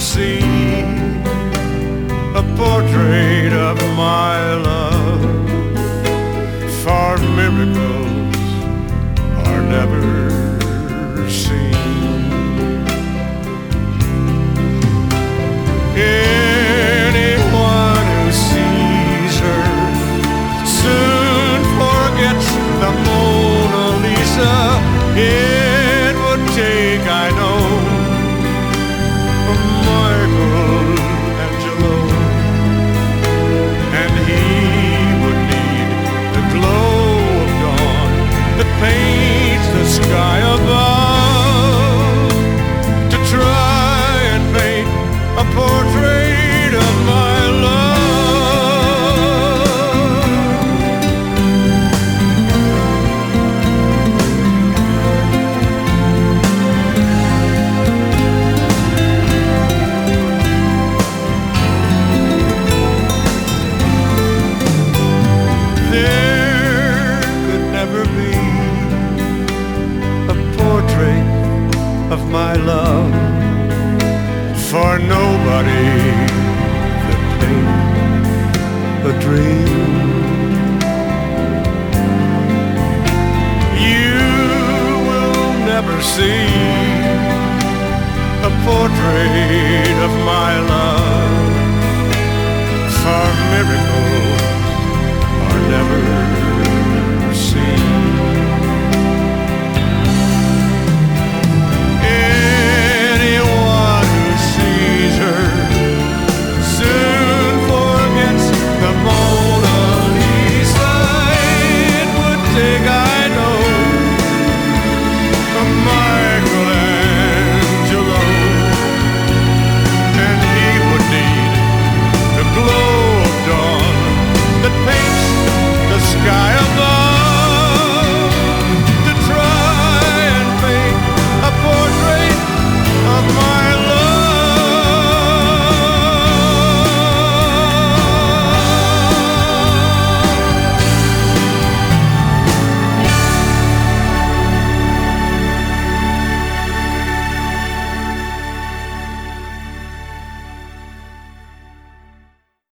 see a portrait of my love, for miracles are never seen. Anyone who sees her soon forgets the Mona Lisa. It would take, I know, a Michelangelo, and he would need the glow of dawn that paints the sky above to try and paint a portrait of my love. There could never be a portrait of my love, for nobody could paint a dream. You will never see a portrait of my love, for miracles are never